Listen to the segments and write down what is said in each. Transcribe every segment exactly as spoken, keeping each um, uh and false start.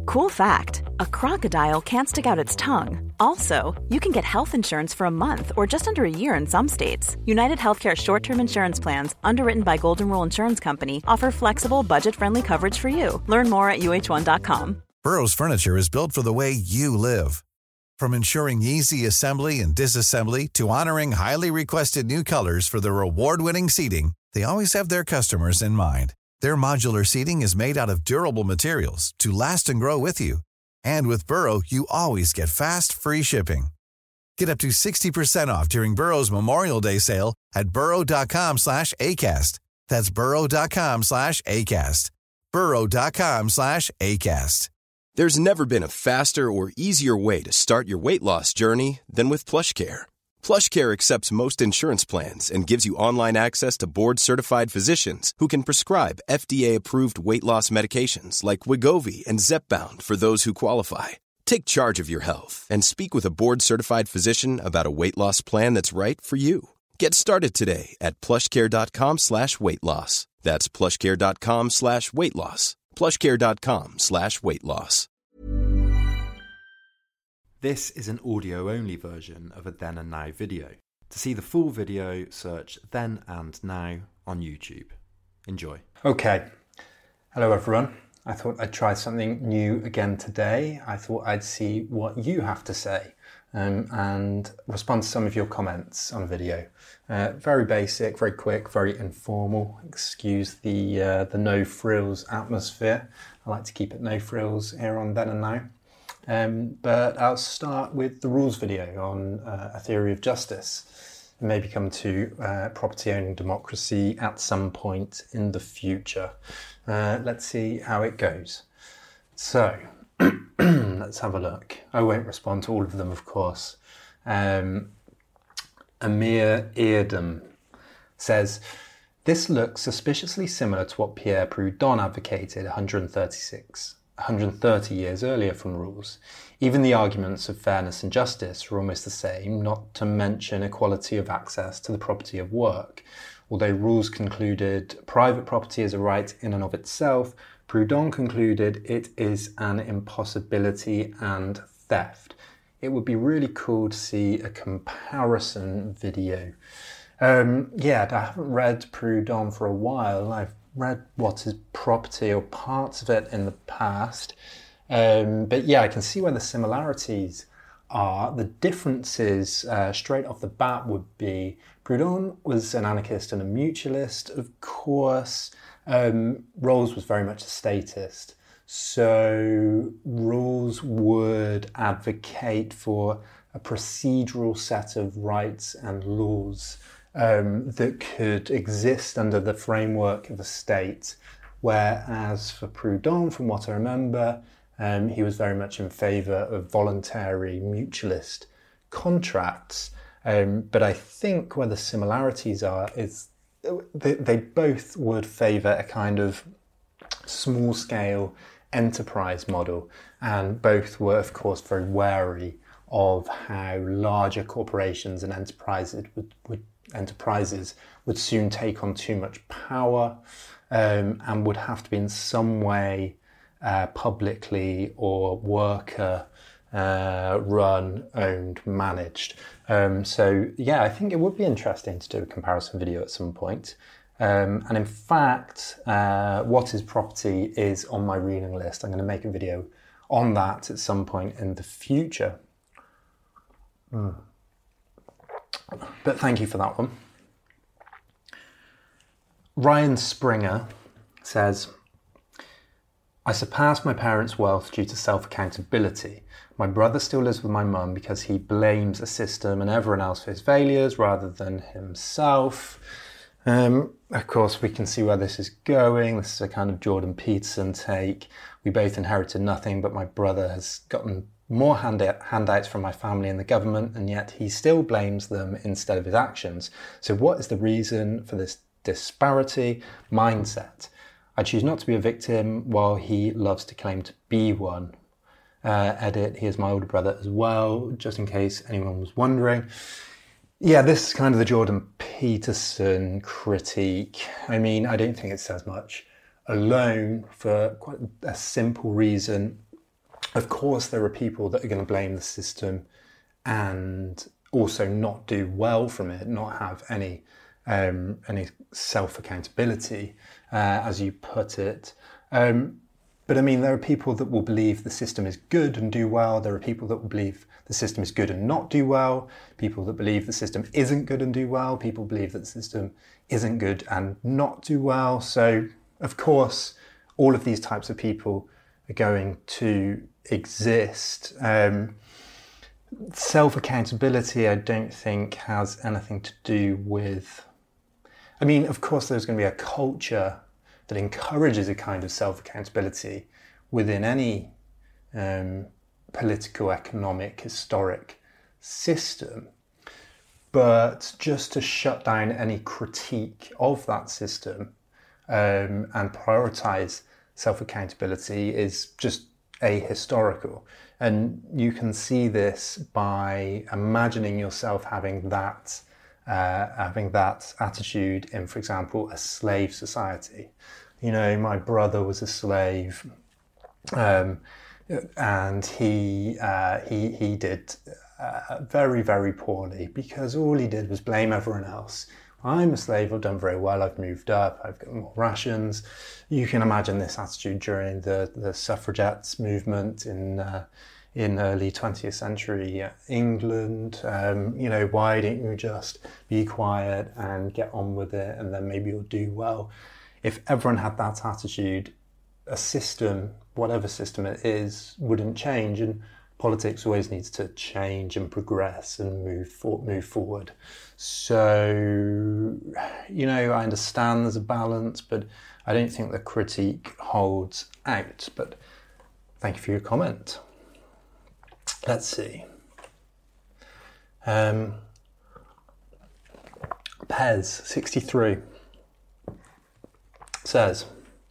Cool fact, a crocodile can't stick out its tongue. Also, you can get health insurance for a month or just under a year in some states. United Healthcare short-term insurance plans, underwritten by Golden Rule Insurance Company, offer flexible, budget-friendly coverage for you. Learn more at U H one dot com. Burrow's furniture is built for the way you live. From ensuring easy assembly and disassembly to honoring highly requested new colors for their award-winning seating, they always have their customers in mind. Their modular seating is made out of durable materials to last and grow with you. And with Burrow, you always get fast, free shipping. Get up to sixty percent off during Burrow's Memorial Day sale at burrow.com slash ACAST. That's burrow.com slash ACAST. burrow.com slash ACAST. There's never been a faster or easier way to start your weight loss journey than with PlushCare. PlushCare accepts most insurance plans and gives you online access to board-certified physicians who can prescribe F D A-approved weight loss medications like Wegovy and Zepbound for those who qualify. Take charge of your health and speak with a board-certified physician about a weight loss plan that's right for you. Get started today at plushcare.com slash weight loss. That's plushcare.com slash weight loss. plushcare.com slash weight loss. This is an audio-only version of a Then and Now video. To see the full video, search Then and Now on YouTube. Enjoy. Okay. Hello everyone. I thought I'd try something new again today. I thought I'd see what you have to say um, and respond to some of your comments on the video. Uh, very basic, very quick, very informal. Excuse the uh, the no frills atmosphere. I like to keep it no frills here on Then and Now. Um, but I'll start with the rules video on uh, a theory of justice and maybe come to uh, property owning democracy at some point in the future. Uh, let's see how it goes. So, let's have a look. I won't respond to all of them, of course. Um, Amir Eardom says, this looks suspiciously similar to what Pierre Proudhon advocated one hundred thirty-six one hundred thirty years earlier from rules. Even the arguments of fairness and justice are almost the same, not to mention equality of access to the property of work. Although rules concluded private property is a right in and of itself, Proudhon concluded it is an impossibility and theft. It would be really cool to see a comparison video. Um, yeah, I haven't read Proudhon for a while. I've read What is Property or parts of it in the past. Um, but yeah, I can see where the similarities are. The differences uh, straight off the bat would be Proudhon was an anarchist and a mutualist, of course. Um, Rawls was very much a statist. So Rawls would advocate for a procedural set of rights and laws Um, that could exist under the framework of the state, whereas for Proudhon, from what I remember, um, he was very much in favour of voluntary mutualist contracts. Um, but I think where the similarities are is they, they both would favour a kind of small-scale enterprise model, and both were, of course, very wary of how larger corporations and enterprises would, would enterprises would soon take on too much power um, and would have to be in some way uh, publicly or worker uh, run, owned, managed. Um, so yeah, I think it would be interesting to do a comparison video at some point. Um, and in fact, uh, What is Property is on my reading list. I'm going to make a video on that at some point in the future. Mm. But thank you for that one. Ryan Springer says, I surpassed my parents' wealth due to self-accountability. My brother still lives with my mum because he blames a system and everyone else for his failures rather than himself. Um, of course, we can see where this is going. This is a kind of Jordan Peterson take. We both inherited nothing, but my brother has gotten more hand- handouts from my family and the government, and yet he still blames them instead of his actions. So what is the reason for this disparity? Mindset. I choose not to be a victim while he loves to claim to be one. Uh, edit, he is my older brother as well, just in case anyone was wondering. Yeah, this is kind of the Jordan Peterson critique. I mean, I don't think it says much alone for quite a simple reason. Of course, there are people that are going to blame the system and also not do well from it, not have any um, any self-accountability, uh, as you put it. Um, but I mean, there are people that will believe the system is good and do well. There are people that will believe the system is good and not do well. People that believe the system isn't good and do well. People believe that the system isn't good and not do well. So, of course, all of these types of people are going to exist. Um, self-accountability, I don't think, has anything to do with... I mean, of course, there's going to be a culture that encourages a kind of self-accountability within any um, political, economic, historic system. But just to shut down any critique of that system um, and prioritise self-accountability is just ahistorical. And you can see this by imagining yourself having that uh, having that attitude in, for example, a slave society. You know, my brother was a slave, um, and he uh, he he did uh, very very poorly because all he did was blame everyone else. I'm a slave, I've done very well, I've moved up, I've got more rations. You can imagine this attitude during the, the suffragettes movement in uh, in early twentieth century England. Um, you know, why don't you just be quiet and get on with it, and then maybe you'll do well. If everyone had that attitude, a system, whatever system it is, wouldn't change, and politics always needs to change and progress and move for, move forward. So, you know, I understand there's a balance, but I don't think the critique holds out. But thank you for your comment. Let's see. Um, Pez sixty-three says,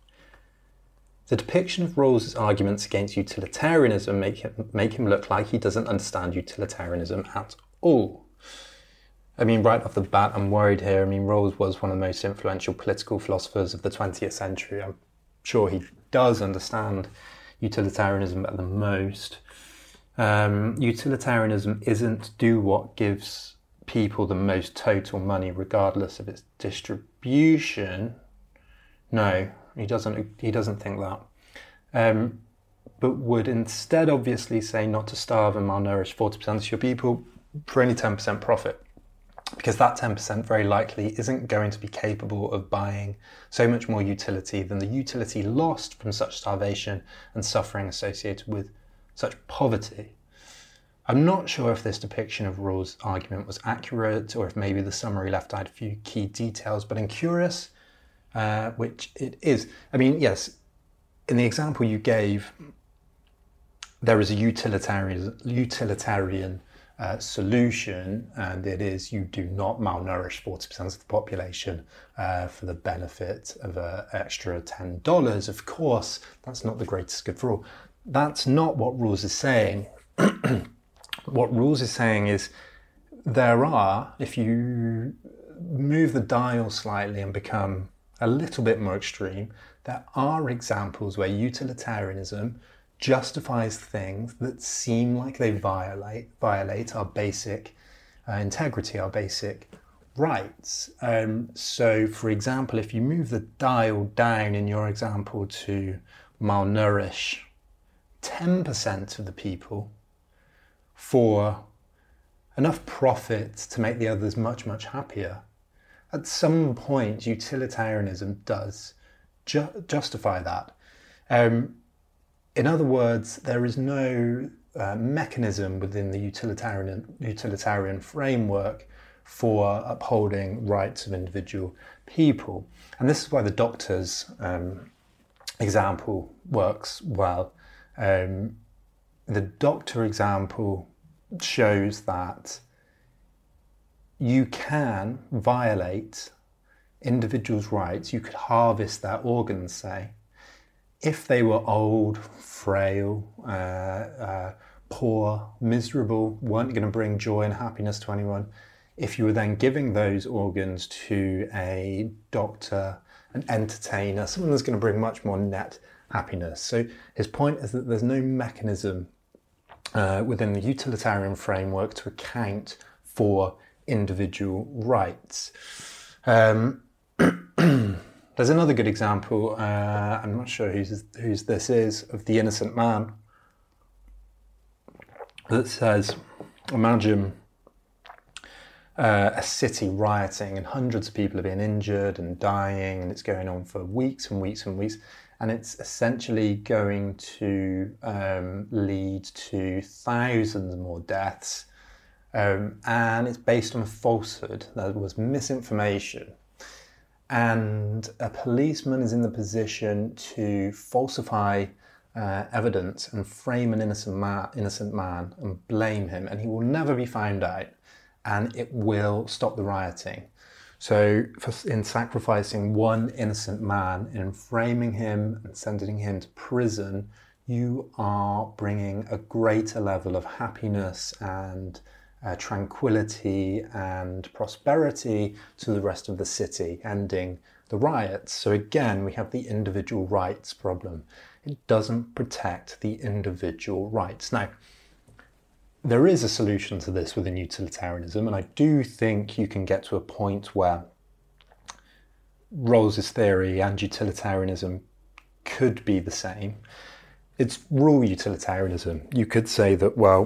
the depiction of Rawls's arguments against utilitarianism make him, make him look like he doesn't understand utilitarianism at all. I mean, right off the bat, I'm worried here. I mean, Rawls was one of the most influential political philosophers of the twentieth century. I'm sure he does understand utilitarianism at the most. Um, utilitarianism isn't do what gives people the most total money regardless of its distribution. No, he doesn't, he doesn't think that. Um, but would instead obviously say not to starve and malnourish forty percent of your people for only ten percent profit. Because that ten percent very likely isn't going to be capable of buying so much more utility than the utility lost from such starvation and suffering associated with such poverty. I'm not sure if this depiction of Rawls' argument was accurate or if maybe the summary left out a few key details, but I'm curious uh, which it is. I mean, yes, in the example you gave, there is a utilitarian, utilitarian uh, solution, and it is you do not malnourish forty percent of the population uh, for the benefit of an extra ten dollars. Of course, that's not the greatest good for all. That's not what Rawls is saying. What Rawls is saying is there are, if you move the dial slightly and become a little bit more extreme, there are examples where utilitarianism justifies things that seem like they violate violate our basic uh, integrity, our basic rights. Um, so, for example, if you move the dial down in your example to malnourish ten percent of the people for enough profit to make the others much, much happier, at some point utilitarianism does ju- justify that. Um, in other words, there is no uh, mechanism within the utilitarian, utilitarian framework for upholding rights of individual people. And this is why the doctor's um, example works well. Um, the doctor example shows that you can violate individuals' rights. You could harvest their organs, say, if they were old, frail, uh, uh, poor, miserable, weren't going to bring joy and happiness to anyone. If you were then giving those organs to a doctor, an entertainer, someone that's going to bring much more net happiness. So his point is that there's no mechanism uh, within the utilitarian framework to account for individual rights. Um, there's another good example, uh, I'm not sure whose, whose this is, of the innocent man, that says, imagine uh, a city rioting and hundreds of people are being injured and dying, and it's going on for weeks and weeks and weeks, and it's essentially going to um, lead to thousands more deaths. Um, and it's based on a falsehood. There was misinformation, and a policeman is in the position to falsify uh, evidence and frame an innocent man, innocent man and blame him, and he will never be found out, and it will stop the rioting. So for, in sacrificing one innocent man, in framing him and sending him to prison, you are bringing a greater level of happiness and Uh, tranquility and prosperity to the rest of the city, ending the riots. So again, we have the individual rights problem. It doesn't protect the individual rights. Now, there is a solution to this within utilitarianism, and I do think you can get to a point where Rawls's theory and utilitarianism could be the same. It's rule utilitarianism. You could say that, well,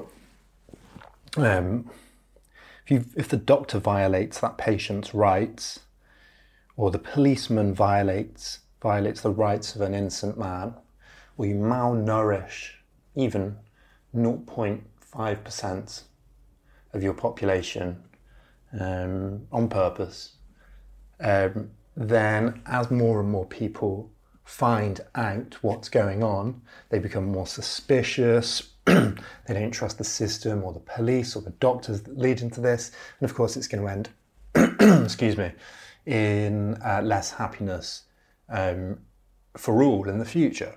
Um, if, you, if the doctor violates that patient's rights, or the policeman violates violates the rights of an innocent man, or you malnourish even zero point five percent of your population um, on purpose, um, then as more and more people find out what's going on, they become more suspicious. They don't trust the system or the police or the doctors that lead into this. And of course, it's going to end, excuse me, in uh, less happiness um, for all in the future.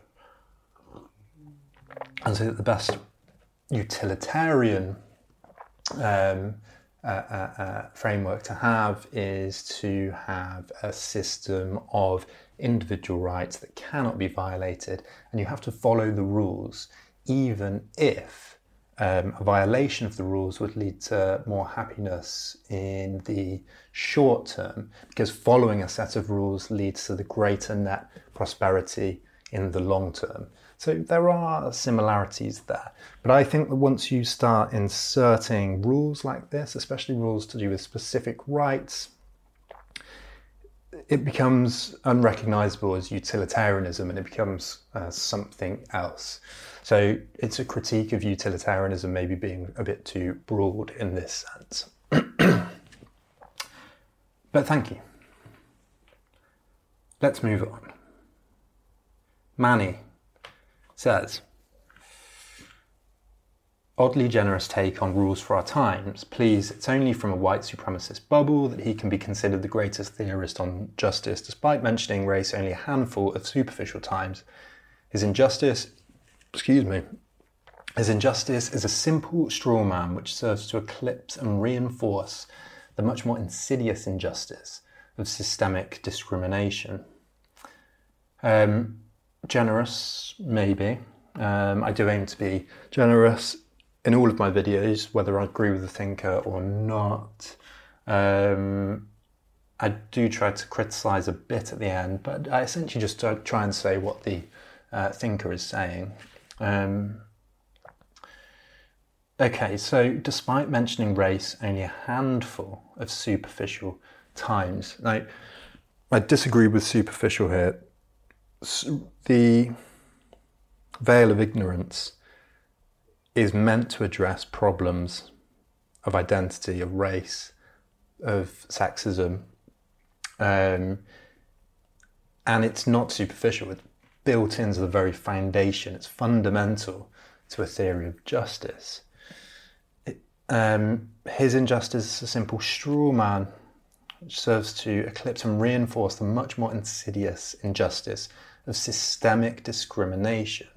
And so the best utilitarian um, uh, uh, uh, framework to have is to have a system of individual rights that cannot be violated, and you have to follow the rules, even if um, a violation of the rules would lead to more happiness in the short term, because following a set of rules leads to the greater net prosperity in the long term. So there are similarities there. But I think that once you start inserting rules like this, especially rules to do with specific rights, it becomes unrecognizable as utilitarianism, and it becomes uh, something else. So it's a critique of utilitarianism maybe being a bit too broad in this sense. But thank you. Let's move on. Manny says, oddly generous take on rules for our times. Please, it's only from a white supremacist bubble that he can be considered the greatest theorist on justice, despite mentioning race only a handful of superficial times. His injustice, excuse me, his injustice is a simple straw man which serves to eclipse and reinforce the much more insidious injustice of systemic discrimination. Um, generous, maybe. Um, I do aim to be generous in all of my videos, whether I agree with the thinker or not. Um, I do try to criticise a bit at the end, but I essentially just try and say what the uh, thinker is saying. Um, okay, so despite mentioning race only a handful of superficial times. Now, I disagree with superficial here. The veil of ignorance is meant to address problems of identity, of race, of sexism, um, and it's not superficial. It's built into the very foundation. It's fundamental to a theory of justice. It, um, his injustice is a simple straw man which serves to eclipse and reinforce the much more insidious injustice of systemic discrimination.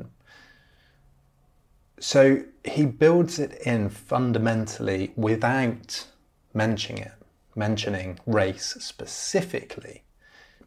So he builds it in fundamentally without mentioning it, mentioning race specifically,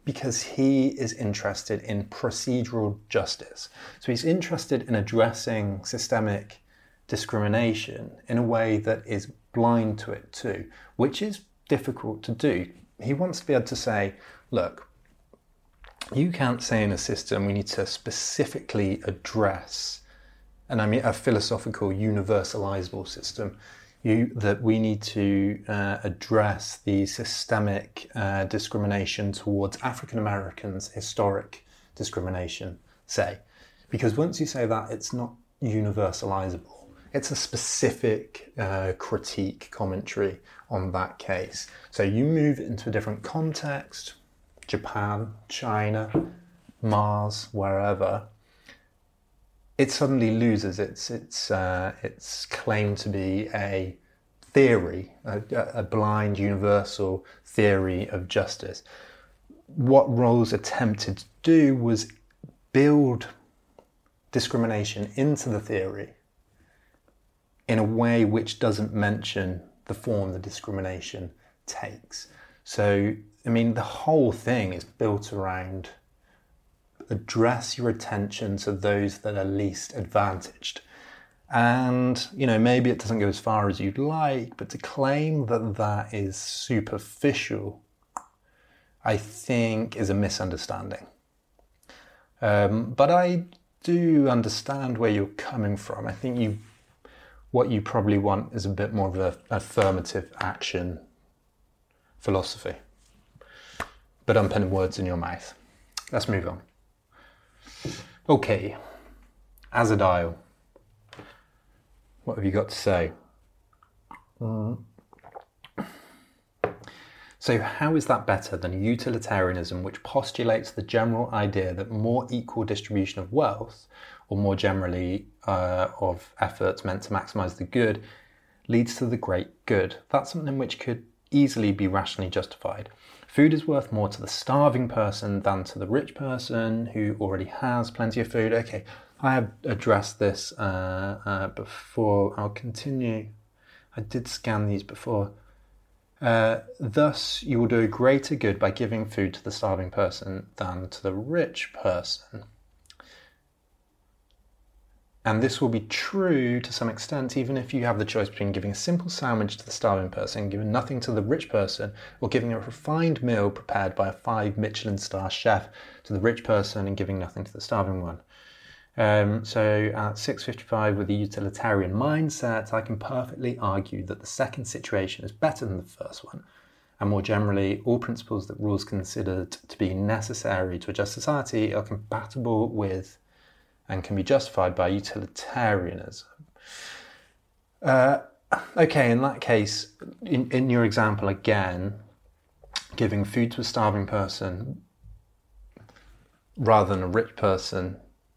because he is interested in procedural justice. So he's interested in addressing systemic discrimination in a way that is blind to it too, which is difficult to do. He wants to be able to say, look, you can't say in a system we need to specifically address, and I mean a philosophical universalizable system, you, that we need to uh, address the systemic uh, discrimination towards African Americans, historic discrimination, say. Because once you say that, it's not universalizable. It's a specific uh, critique, commentary on that case. So you move it into a different context, Japan, China, Mars, wherever, it suddenly loses its its uh, its claim to be a theory, a, a blind universal theory of justice. What Rawls attempted to do was build discrimination into the theory in a way which doesn't mention the form the discrimination takes. So, I mean, the whole thing is built around address your attention to those that are least advantaged. And, you know, maybe it doesn't go as far as you'd like, but to claim that that is superficial, I think, is a misunderstanding. Um, but I do understand where you're coming from. I think you, what you probably want is a bit more of an affirmative action philosophy. But I'm putting words in your mouth. Let's move on. Okay, Azadile. What have you got to say? Mm. So how is that better than utilitarianism, which postulates the general idea that more equal distribution of wealth, or more generally uh, of efforts meant to maximise the good, leads to the great good? That's something which could easily be rationally justified. Food is worth more to the starving person than to the rich person who already has plenty of food. Okay, I have addressed this uh, uh, before. I'll continue. I did scan these before. Uh, thus, you will do a greater good by giving food to the starving person than to the rich person. And this will be true to some extent, even if you have the choice between giving a simple sandwich to the starving person, giving nothing to the rich person, or giving a refined meal prepared by a five Michelin star chef to the rich person and giving nothing to the starving one. Um, so at six fifty-five, with a utilitarian mindset, I can perfectly argue that the second situation is better than the first one. And more generally, all principles that Rawls considered to be necessary to a just society are compatible with and can be justified by utilitarianism. Uh, okay, in that case, in, in your example again, giving food to a starving person rather than a rich person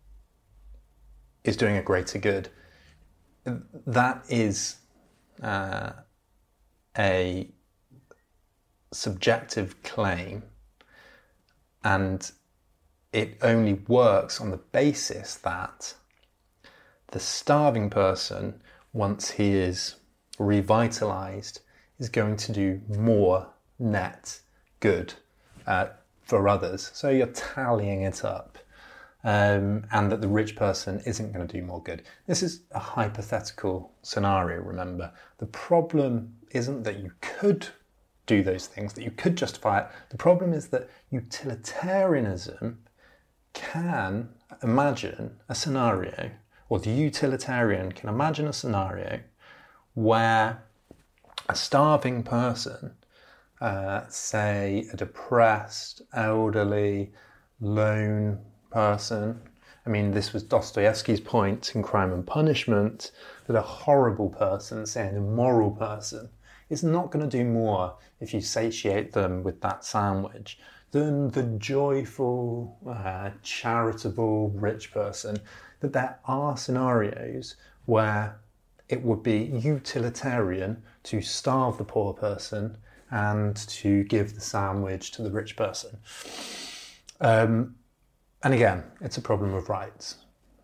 is doing a greater good. That is uh, a subjective claim, and it only works on the basis that the starving person, once he is revitalized, is going to do more net good uh, for others. So you're tallying it up, um, and that the rich person isn't going to do more good. This is a hypothetical scenario, remember. The problem isn't that you could do those things, that you could justify it. The problem is that utilitarianism can imagine a scenario, or the utilitarian can imagine a scenario where a starving person, uh, say a depressed, elderly, lone person, I mean, this was Dostoevsky's point in Crime and Punishment, that a horrible person, say an immoral person, is not going to do more if you satiate them with that sandwich than the joyful, uh, charitable rich person. That there are scenarios where it would be utilitarian to starve the poor person and to give the sandwich to the rich person. Um, and again, it's a problem of rights.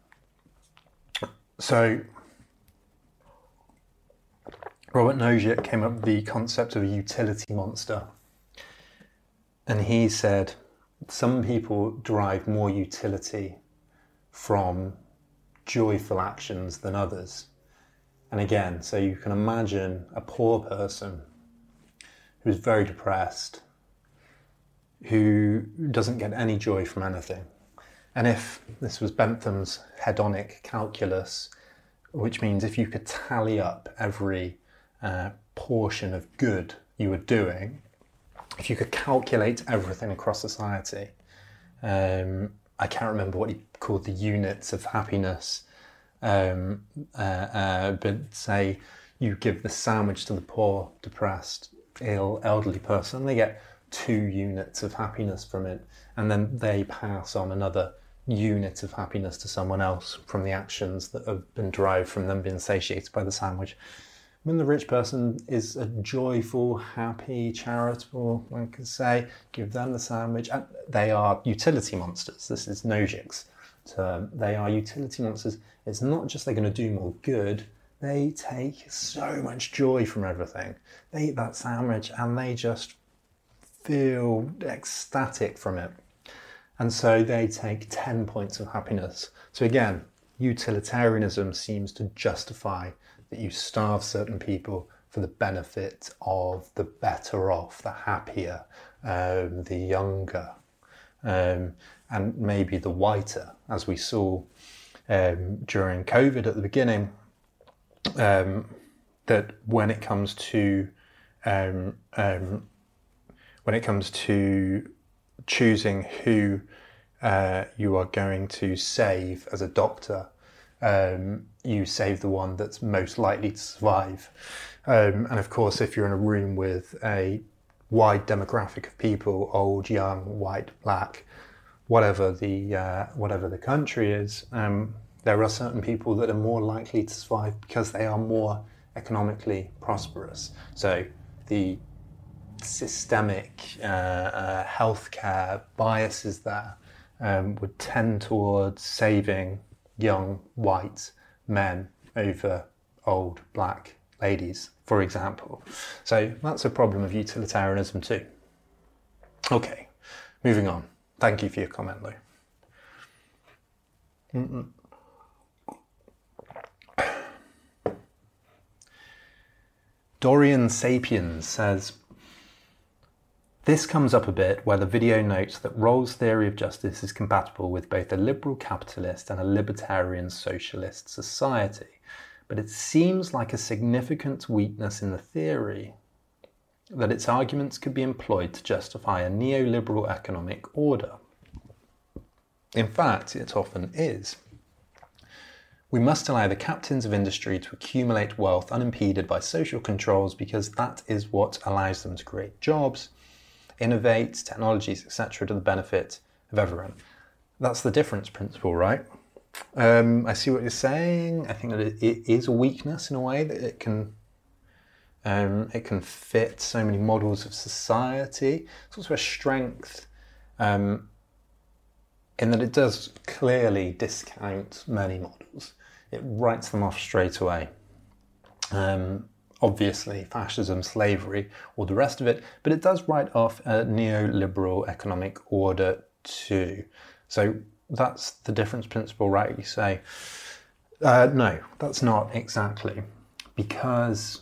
So Robert Nozick came up with the concept of a utility monster. And he said, some people derive more utility from joyful actions than others. And again, so you can imagine a poor person who's very depressed, who doesn't get any joy from anything. And if this was Bentham's hedonic calculus, which means if you could tally up every uh, portion of good you were doing, if you could calculate everything across society, um, I can't remember what he called the units of happiness, um, uh, uh, but say you give the sandwich to the poor, depressed, ill, elderly person, they get two units of happiness from it, and then they pass on another unit of happiness to someone else from the actions that have been derived from them being satiated by the sandwich. When the rich person is a joyful, happy, charitable, one could say, give them the sandwich. And they are utility monsters. This is Nojik's term. They are utility monsters. It's not just they're going to do more good. They take so much joy from everything. They eat that sandwich and they just feel ecstatic from it. And so they take ten points of happiness. So again, utilitarianism seems to justify that you starve certain people for the benefit of the better off, the happier, um, the younger, um, and maybe the whiter, as we saw um, during COVID at the beginning, um, that when it comes to um, um, when it comes to choosing who uh, you are going to save as a doctor, um, you save the one that's most likely to survive. Um, and of course, if you're in a room with a wide demographic of people, old, young, white, black, whatever the uh, whatever the country is, um, there are certain people that are more likely to survive because they are more economically prosperous. So the systemic uh, uh, healthcare biases there um, would tend towards saving young white men over old black ladies, for example. So that's a problem of utilitarianism too. Okay, moving on. Thank you for your comment though. Mm-mm. Dorian Sapiens says, this comes up a bit where the video notes that Rawls' theory of justice is compatible with both a liberal capitalist and a libertarian socialist society, but it seems like a significant weakness in the theory that its arguments could be employed to justify a neoliberal economic order. In fact, it often is. We must allow the captains of industry to accumulate wealth unimpeded by social controls because that is what allows them to create jobs, innovate technologies, et cetera, to the benefit of everyone. That's the difference principle, right? Um, I see what you're saying. I think that it, it is a weakness in a way that it can um, it can fit so many models of society. It's also a strength um, in that it does clearly discount many models. It writes them off straight away. Um, Obviously, fascism, slavery, all the rest of it, but it does write off a neoliberal economic order too. So that's the difference principle, right? You say, uh, no, that's not exactly, because,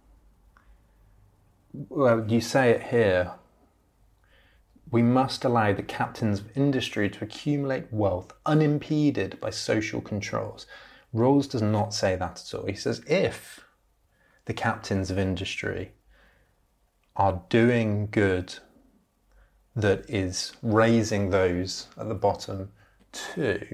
well, you say it here, we must allow the captains of industry to accumulate wealth unimpeded by social controls. Rawls does not say that at all. He says if the captains of industry are doing good that is raising those at the bottom too,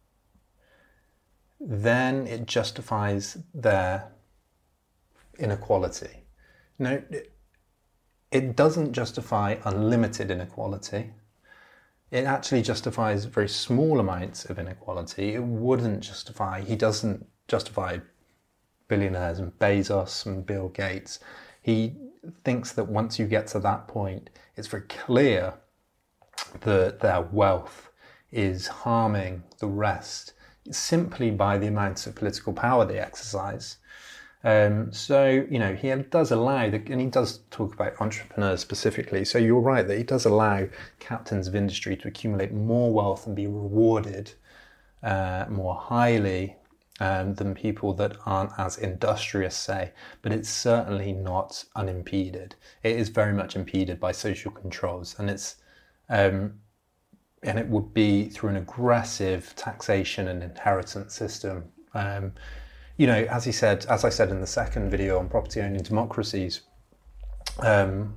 then it justifies their inequality. No, it, it doesn't justify unlimited inequality. It actually justifies very small amounts of inequality. It wouldn't justify, he doesn't justify billionaires and Bezos and Bill Gates. He thinks that once you get to that point, it's very clear that their wealth is harming the rest simply by the amounts of political power they exercise. Um, so, you know, he does allow, the, and he does talk about entrepreneurs specifically, so you're right that he does allow captains of industry to accumulate more wealth and be rewarded uh, more highly um, than people that aren't as industrious, say, but it's certainly not unimpeded. It is very much impeded by social controls, and it's um, and it would be through an aggressive taxation and inheritance system. Um, You know, as he said, as I said in the second video on property-owning democracies, um,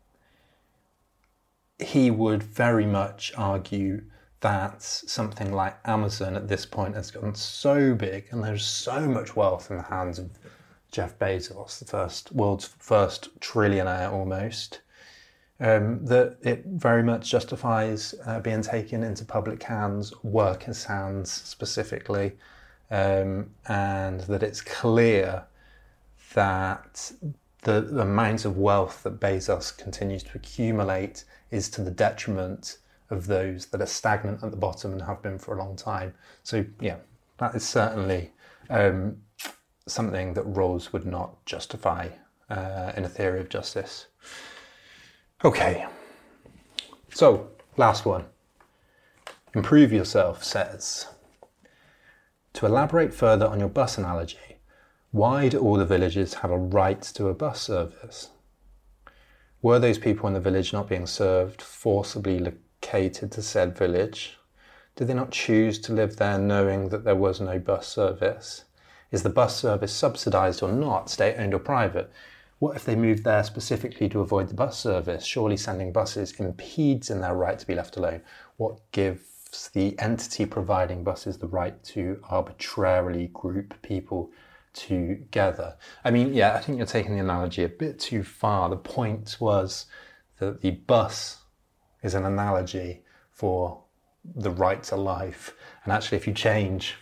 he would very much argue that something like Amazon at this point has gotten so big and there's so much wealth in the hands of Jeff Bezos, the first world's first trillionaire almost, um, that it very much justifies uh, being taken into public hands, workers' hands specifically. Um, and that it's clear that the, the amount of wealth that Bezos continues to accumulate is to the detriment of those that are stagnant at the bottom and have been for a long time. So yeah, that is certainly um, something that Rawls would not justify uh, in a theory of justice. Okay, so last one. Improve Yourself says, to elaborate further on your bus analogy, why do all the villages have a right to a bus service? Were those people in the village not being served forcibly located to said village? Did they not choose to live there knowing that there was no bus service? Is the bus service subsidised or not, state-owned or private? What if they moved there specifically to avoid the bus service? Surely sending buses impedes in their right to be left alone. What gives the entity providing buses the right to arbitrarily group people together? I mean, yeah, I think you're taking the analogy a bit too far. The point was that the bus is an analogy for the right to life. And actually, if you change,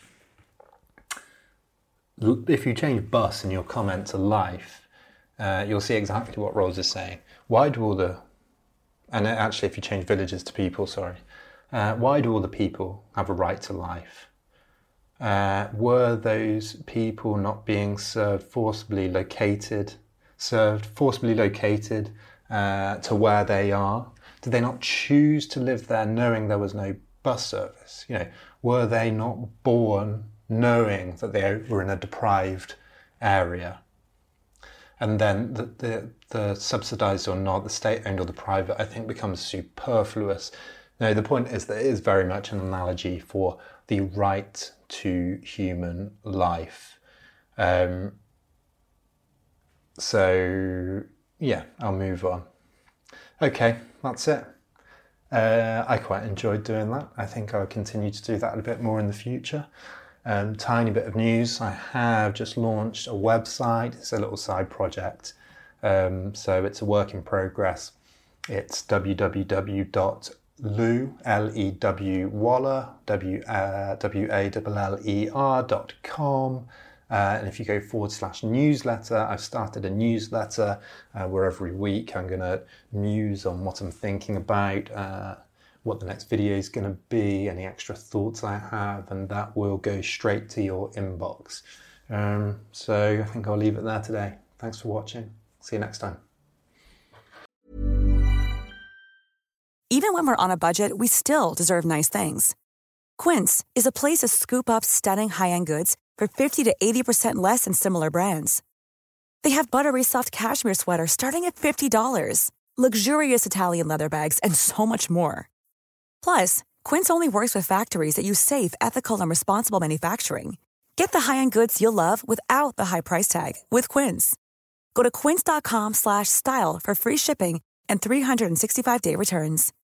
if you change bus in your comment to life, uh, you'll see exactly what Rawls is saying. Why do all the, and actually if you change villages to people, sorry, Uh, why do all the people have a right to life? Uh, were those people not being served forcibly located, served forcibly located uh, to where they are? Did they not choose to live there knowing there was no bus service? You know, were they not born knowing that they were in a deprived area? And then the, the, the subsidised or not, the state-owned or the private, I think becomes superfluous. No, the point is that it is very much an analogy for the right to human life. Um, so, yeah, I'll move on. Okay, that's it. Uh, I quite enjoyed doing that. I think I'll continue to do that a bit more in the future. Um, tiny bit of news. I have just launched a website. It's a little side project. Um, so it's a work in progress. It's w w w dot lew, L E W, Waller, W A L L E R dot com. Uh, and if you go forward slash newsletter, I've started a newsletter uh, where every week I'm going to muse on what I'm thinking about, uh, what the next video is going to be, any extra thoughts I have, and that will go straight to your inbox. Um, so I think I'll leave it there today. Thanks for watching. See you next time. Even when we're on a budget, we still deserve nice things. Quince is a place to scoop up stunning high-end goods for fifty to eighty percent less than similar brands. They have buttery soft cashmere sweaters starting at fifty dollars, luxurious Italian leather bags, and so much more. Plus, Quince only works with factories that use safe, ethical, and responsible manufacturing. Get the high-end goods you'll love without the high price tag with Quince. Go to quince dot com slash style for free shipping and three sixty-five day returns.